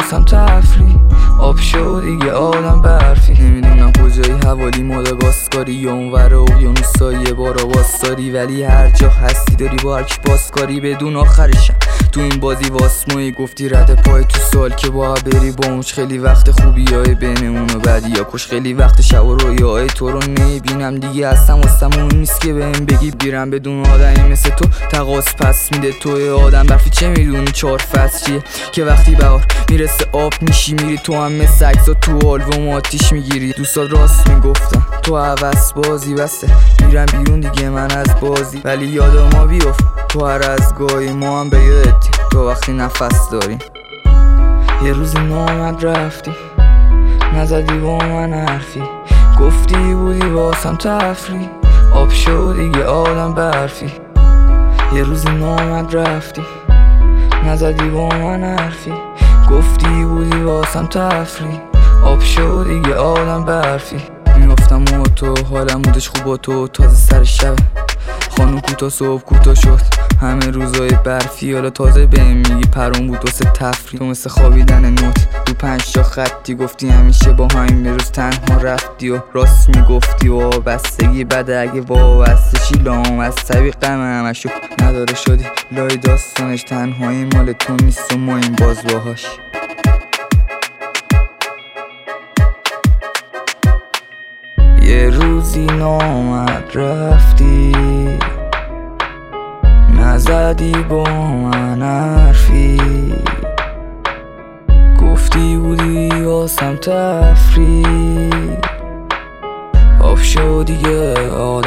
واسم تفریح. آب شو دیگه آدم برفی. نمیدونم کجایی، حوالی ماداگاسکاری یا اونور اقیانوسایی بارا باستاری، ولی هر جا هستی داری با هرکی پاسکاری بدون آخرشم. تو این بازی واسمایی گفتی رد پای تو سال که با بری با اونش. خیلی وقت خوبی های بینمون و بدی یا کش، خیلی وقت شب و رویاهای تو رو نبینم دیگه. هستم واسم اون نیست که بهم بگی بیرم بدون آدمی مثل تو تقاس پس میده. توی آدم برفی چه میدونی 4 فصل چیه که وقتی بهار میرسه آب میشی میری. تو هم مثل اجزا تو آلبوم آتیش میگیری. دوستات راست میگفتن تو حوث بازی بسته، میرم بیرون دیگه من از بازی. ولی یاد ما بیفت تو هر از گاهی ما هم به یادتی تو وقتی نفس داریم. یه روزی نامد رفتی نزدی با من حرفی، گفتی بودی واسم تفریح. آب شو دیگه آدم برفی. یه روزی نامد رفتی نزدی با من حرفی، گفتی بودی واسم تفریح. آب شو دیگه آدم برفی. میافتم و تو حالم بودش خوب با تو. تازه سر شب خانو کوتا صبح کوتا شد، همه روزای برفی. حالا تازه بهم میگی پرون بود واسه تفریح. تو مثل خوابیدن نوت رو 5 تا خطی، گفتی همیشه با همین به روز تنها رفتی و راست میگفتی. و بستگی بده اگه وابسته شی لام از طبیق غم همشو نداره شدی. لای داستانش تنهایی مال تو نیست و ما این باز باهاش. یه روزی نامد رفتی نزدی با من حرفی، گفتی بودی واسم تفریح. آب شو دیگه آدم